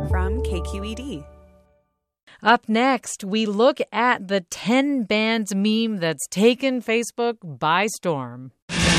from KQED. Up next, we look at the 10 bands meme that's taken Facebook by storm.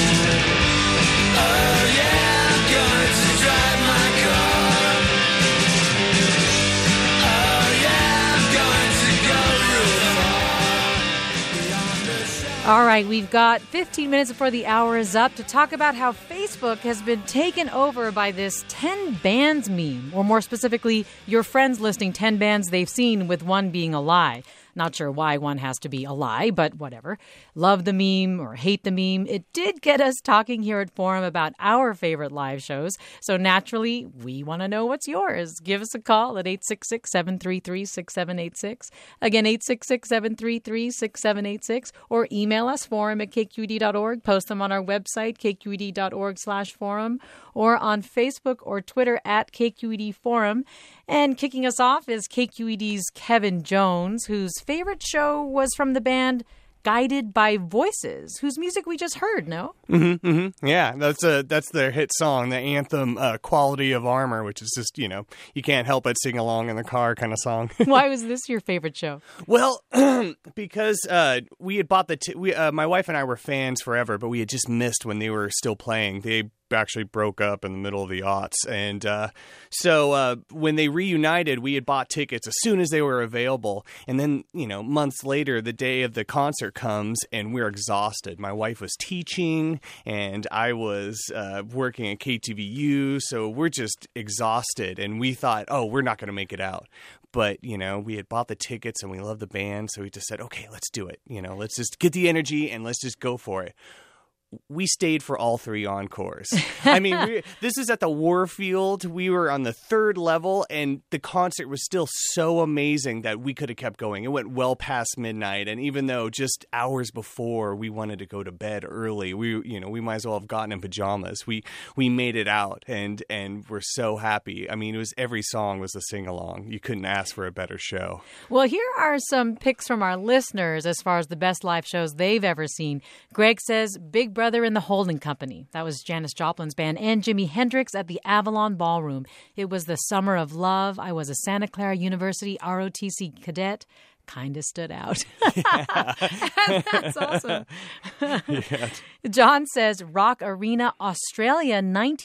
Oh yeah, I'm going to drive my car. Oh yeah, I'm going to go real far beyond the sun. All right, we've got 15 minutes before the hour is up to talk about how Facebook has been taken over by this 10 bands meme, or more specifically, your friends listing 10 bands they've seen with one being a lie. Not sure why one has to be a lie, but whatever. Love the meme or hate the meme. It did get us talking here at Forum about our favorite live shows. So naturally, we want to know what's yours. Give us a call at 866-733-6786. Again, 866-733-6786. Or email us, forum@kqed.org. Post them on our website, kqed.org/forum. Or on Facebook or Twitter at KQED Forum. And kicking us off is KQED's Kevin Jones, whose favorite show was from the band Guided by Voices, whose music we just heard, no? Yeah, that's their hit song, the anthem, Quality of Armor, which is just, you can't help but sing along in the car kind of song. Why was this your favorite show? Well, because we had bought my wife and I were fans forever, but we had just missed when they were still playing. They actually broke up in the middle of the aughts. And so when they reunited, we had bought tickets as soon as they were available. And then, months later, the day of the concert comes and we're exhausted. My wife was teaching and I was working at KTVU. So we're just exhausted. And we thought, oh, we're not going to make it out. But, we had bought the tickets and we loved the band. So we just said, okay, let's do it. Let's just get the energy and let's just go for it. We stayed for all three encores. I mean, this is at the Warfield. We were on the third level, and the concert was still so amazing that we could have kept going. It went well past midnight, and even though just hours before we wanted to go to bed early, we might as well have gotten in pajamas. We made it out, and we're so happy. I mean, every song was a sing-along. You couldn't ask for a better show. Well, here are some picks from our listeners as far as the best live shows they've ever seen. Greg says, Big Brother in the Holding Company. That was Janis Joplin's band. And Jimi Hendrix at the Avalon Ballroom. It was the summer of love. I was a Santa Clara University ROTC cadet. Kind of stood out. Yeah. That's awesome. Yeah. John says, Rock Arena, Australia,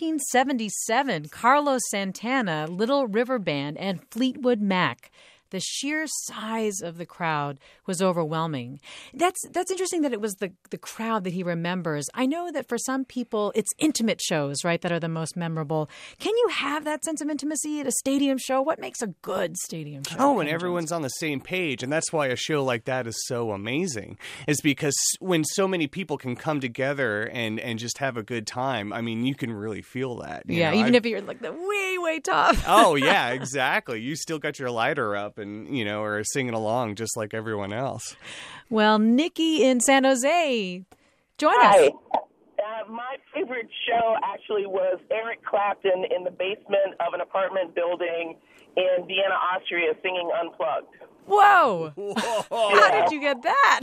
1977. Carlos Santana, Little River Band, and Fleetwood Mac. The sheer size of the crowd was overwhelming. That's interesting that it was the crowd that he remembers. I know that for some people, it's intimate shows, right, that are the most memorable. Can you have that sense of intimacy at a stadium show? What makes a good stadium show? Oh, and everyone's on the same page. And that's why a show like that is so amazing, is because when so many people can come together and just have a good time, I mean, you can really feel that. Even if you're like the way, way top. Oh, yeah, exactly. You still got your lighter up and, are singing along just like everyone else. Well, Nikki in San Jose, join Hi. us. My favorite show actually was Eric Clapton in the basement of an apartment building in Vienna, Austria, singing Unplugged. Whoa! Whoa. How did you get that?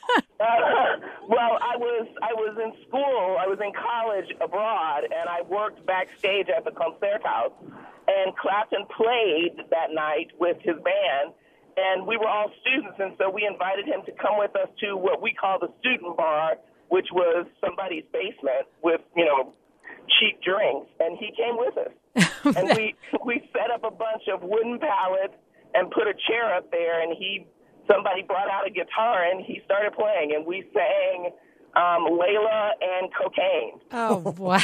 Well, I was in school. I was in college abroad, and I worked backstage at the Concerthaus. And Clapton played that night with his band, and we were all students, and so we invited him to come with us to what we call the student bar, which was somebody's basement with, cheap drinks, and he came with us. And we set up a bunch of wooden pallets and put a chair up there, and somebody brought out a guitar, and he started playing, and we sang Layla and Cocaine. Oh, wow.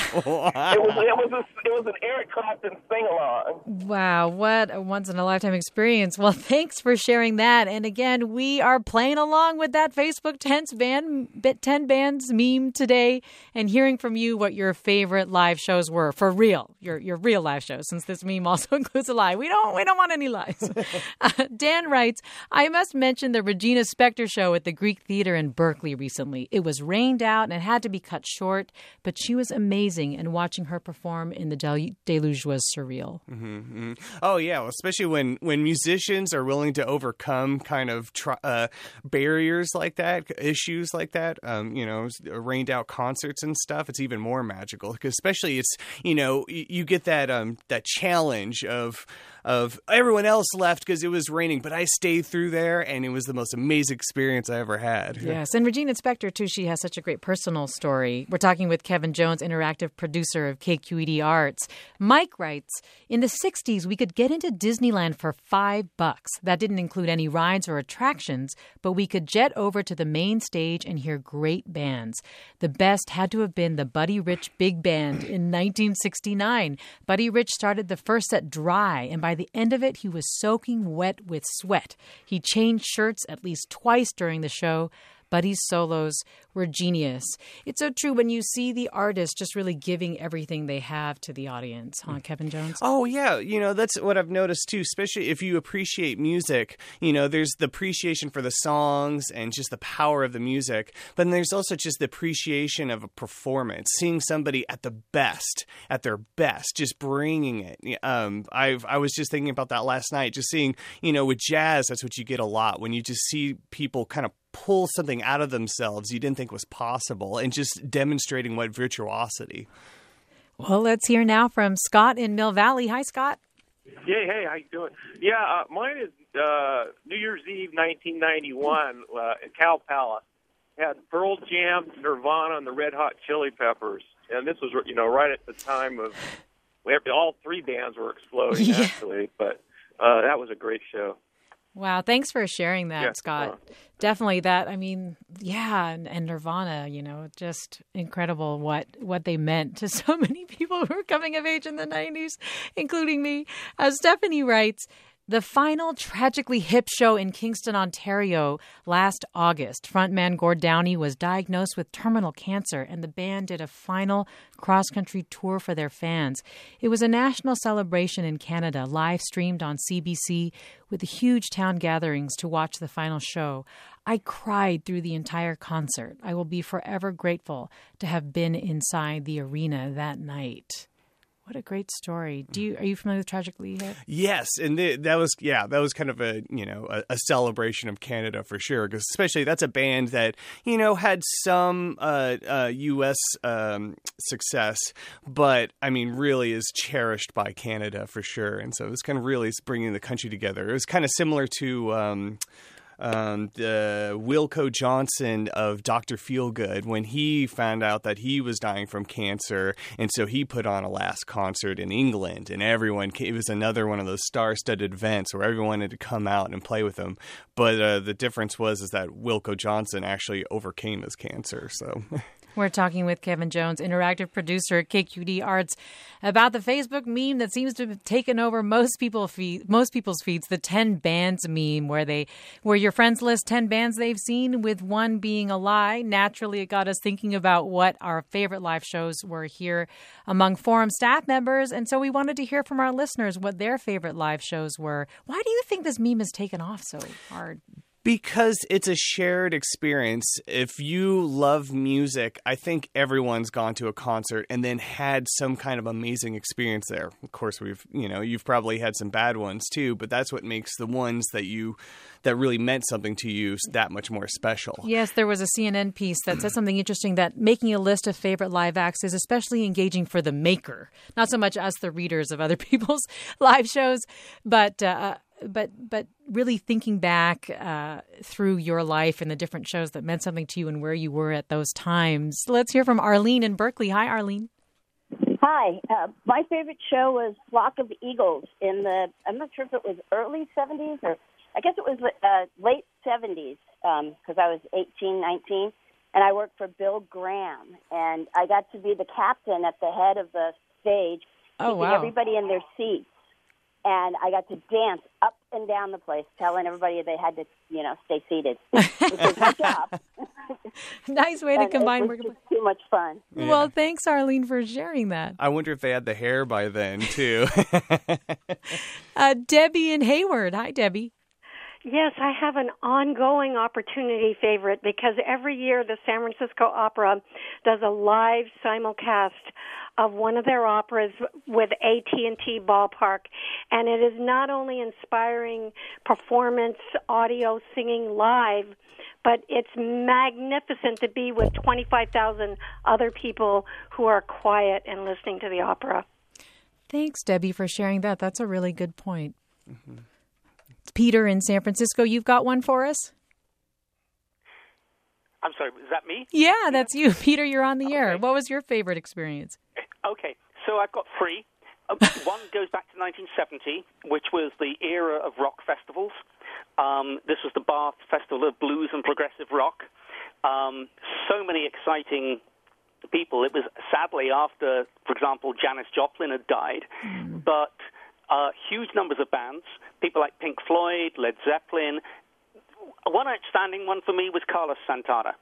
It was an Eric Clapton sing-along. Wow, what a once-in-a-lifetime experience. Well, thanks for sharing that. And again, we are playing along with that Facebook 10 bands meme today and hearing from you what your favorite live shows were. For real, your real live shows, since this meme also includes a lie. We don't want any lies. Dan writes, I must mention the Regina Spektor show at the Greek Theater in Berkeley recently. It was rained out and it had to be cut short, but she was amazing, and watching her perform in the Deluge was surreal. Mm-hmm. Oh, yeah, well, especially when musicians are willing to overcome kind of barriers like that, issues like that, rained out concerts and stuff. It's even more magical, because especially it's, you get that challenge of everyone else left because it was raining, but I stayed through there, and it was the most amazing experience I ever had. Yes, and Regina Spektor, too, she has such a great personal story. We're talking with Kevin Jones, interactive producer of KQED Arts. Mike writes, in the 60s, we could get into Disneyland for $5. That didn't include any rides or attractions, but we could jet over to the main stage and hear great bands. The best had to have been the Buddy Rich Big Band in 1969. Buddy Rich started the first set dry, and by the end of it, he was soaking wet with sweat. He changed shirts at least twice during the show. Buddy's solos were genius. It's so true when you see the artist just really giving everything they have to the audience, huh, Kevin Jones? Oh, yeah. That's what I've noticed, too, especially if you appreciate music. There's the appreciation for the songs and just the power of the music. But then there's also just the appreciation of a performance, seeing somebody at their best, just bringing it. I was just thinking about that last night, just seeing, with jazz, that's what you get a lot when you just see people kind of pull something out of themselves you didn't think was possible, and just demonstrating what virtuosity. Well, let's hear now from Scott in Mill Valley. Hi, Scott. Yeah, hey, how you doing? Yeah, mine is New Year's Eve, 1991, at Cow Palace. Had Pearl Jam, Nirvana, and the Red Hot Chili Peppers, and this was right at the time of all three bands were exploding actually, but that was a great show. Wow, thanks for sharing that, Scott. Definitely that, and Nirvana, just incredible what they meant to so many people who were coming of age in the 90s, including me. Stephanie writes, the final Tragically Hip show in Kingston, Ontario last August. Frontman Gord Downey was diagnosed with terminal cancer, and the band did a final cross-country tour for their fans. It was a national celebration in Canada, live streamed on CBC with huge town gatherings to watch the final show. I cried through the entire concert. I will be forever grateful to have been inside the arena that night. What a great story. Are you familiar with Tragically Hip? Yes, and that was kind of a celebration of Canada for sure, because especially that's a band that had some U.S. Success, but really is cherished by Canada for sure, and so it was kind of really bringing the country together. It was kind of similar to the Wilco Johnson of Dr. Feelgood when he found out that he was dying from cancer, and so he put on a last concert in England, and it was another one of those star-studded events where everyone had to come out and play with him. But the difference is that Wilco Johnson actually overcame his cancer. So. We're talking with Kevin Jones, interactive producer at KQED Arts, about the Facebook meme that seems to have taken over most people's feeds, the 10 bands meme, where your friends list 10 bands they've seen, with one being a lie. Naturally, it got us thinking about what our favorite live shows were here among Forum staff members, and so we wanted to hear from our listeners what their favorite live shows were. Why do you think this meme has taken off so hard? Because it's a shared experience. If you love music, I think everyone's gone to a concert and then had some kind of amazing experience there. Of course, you've probably had some bad ones too, but that's what makes the ones that really meant something to you that much more special. Yes, there was a CNN piece that said something interesting, that making a list of favorite live acts is especially engaging for the maker, not so much us, the readers of other people's live shows, but really thinking back through your life and the different shows that meant something to you and where you were at those times. Let's hear from Arlene in Berkeley. Hi, Arlene. Hi. My favorite show was Flock of Eagles I'm not sure if it was early 70s or I guess it was late 70s because I was 18, 19, and I worked for Bill Graham, and I got to be the captain at the head of the stage, keeping everybody in their seats. And I got to dance up and down the place, telling everybody they had to, stay seated. Which was my job. Nice way to combine. It was just too much fun. Yeah. Well, thanks, Arlene, for sharing that. I wonder if they had the hair by then, too. Debbie in Hayward. Hi, Debbie. Yes, I have an ongoing opportunity favorite because every year the San Francisco Opera does a live simulcast of one of their operas with AT&T Ballpark, and it is not only inspiring performance, audio, singing live, but it's magnificent to be with 25,000 other people who are quiet and listening to the opera. Thanks, Debbie, for sharing that. That's a really good point. Peter in San Francisco, you've got one for us? I'm sorry, is that me? Yeah, that's you. Peter, you're on the air. What was your favorite experience? Okay, so I've got three. One goes back to 1970, which was the era of rock festivals. This was the Bath Festival of Blues and Progressive Rock. So many exciting people. It was sadly after, for example, Janis Joplin had died, but huge numbers of bands, people like Pink Floyd, Led Zeppelin. One outstanding one for me was Carlos Santana.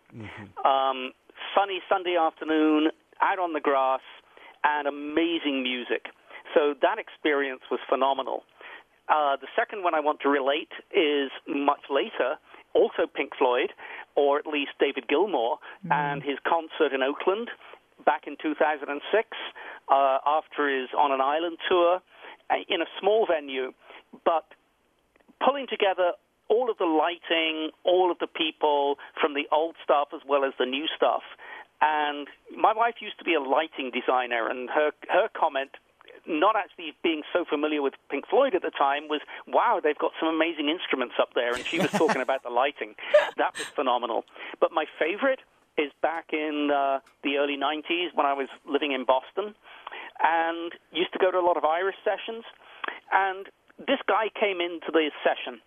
Sunny Sunday afternoon, out on the grass, and amazing music. So that experience was phenomenal. The second one I want to relate is much later, also Pink Floyd, or at least David Gilmour, and his concert in Oakland back in 2006, after his On an Island tour, in a small venue, but pulling together all of the lighting, all of the people from the old stuff as well as the new stuff. And my wife used to be a lighting designer, and her comment, not actually being so familiar with Pink Floyd at the time, was, wow, they've got some amazing instruments up there, and she was talking about the lighting. That was phenomenal. But my favorite is back in the early 90s when I was living in Boston and used to go to a lot of Irish sessions. And this guy came into the session,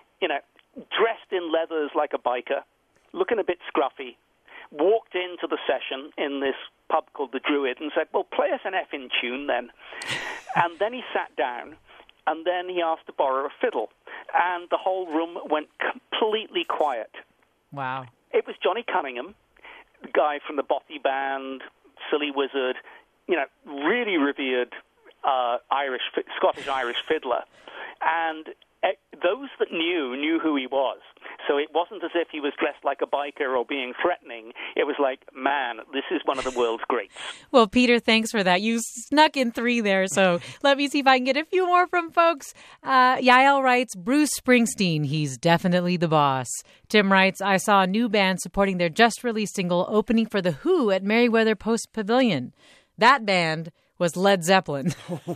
dressed in leathers like a biker, looking a bit scruffy, walked into the session in this pub called the Druid and said, well, play us an effing tune then. And then he sat down, and then he asked to borrow a fiddle. And the whole room went completely quiet. Wow. It was Johnny Cunningham, the guy from the Bothy Band, Silly Wizard, really revered Scottish-Irish fiddler. And those that knew who he was. So it wasn't as if he was dressed like a biker or being threatening. It was like, man, this is one of the world's greats. Well, Peter, thanks for that. You snuck in 3 there, so let me see if I can get a few more from folks. Yael writes, Bruce Springsteen, he's definitely the boss. Tim writes, I saw a new band supporting their just-released single opening for The Who at Merriweather Post Pavilion. That band was Led Zeppelin.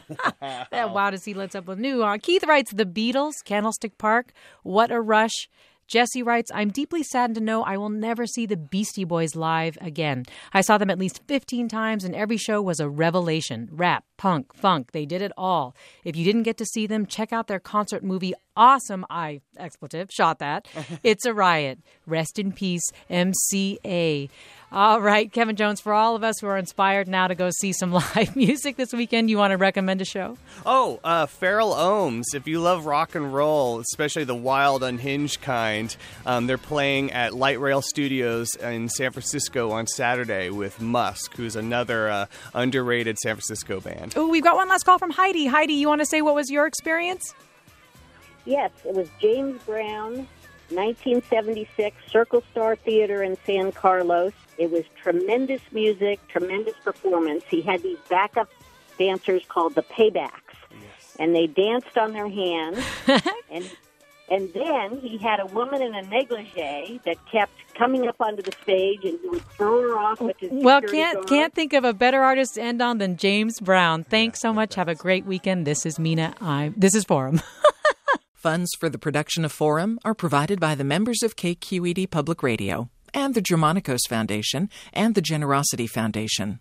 Wow, to see Led Zeppelin new. Keith writes, The Beatles, Candlestick Park, what a rush. Jesse writes, I'm deeply saddened to know I will never see the Beastie Boys live again. I saw them at least 15 times, and every show was a revelation. Rap, punk, funk, they did it all. If you didn't get to see them, check out their concert movie, Awesome, shot that. It's a riot. Rest in peace, MCA. All right, Kevin Jones, for all of us who are inspired now to go see some live music this weekend, you want to recommend a show? Feral Ohms. If you love rock and roll, especially the wild, unhinged kind, they're playing at Light Rail Studios in San Francisco on Saturday with Musk, who's another underrated San Francisco band. Oh, we've got one last call from Heidi. Heidi, you want to say what was your experience? Yes, it was James Brown, 1976, Circle Star Theater in San Carlos. It was tremendous music, tremendous performance. He had these backup dancers called the Paybacks, and they danced on their hands. And then he had a woman in a negligee that kept coming up onto the stage, and he would throw her off with his can't think of a better artist to end on than James Brown. Thanks so much. Have a great weekend. This is Mina. This is Forum. Funds for the production of Forum are provided by the members of KQED Public Radio and the Germanicos Foundation and the Generosity Foundation.